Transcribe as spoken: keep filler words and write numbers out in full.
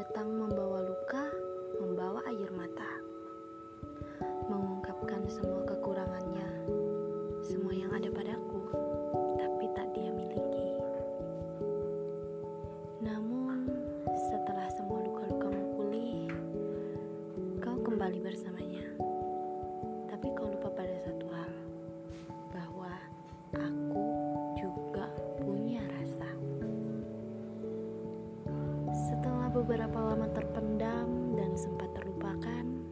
datang membawa luka, membawa air mata, mengungkapkan semua kekurangannya, semua yang ada padaku, tapi tak dia miliki. Namun, setelah semua luka-lukamu pulih, kau kembali bersamanya. Tapi kau lupa pada satu hal, bahwa aku juga punya rasa. Setelah beberapa lama terpendam dan sempat terlupakan,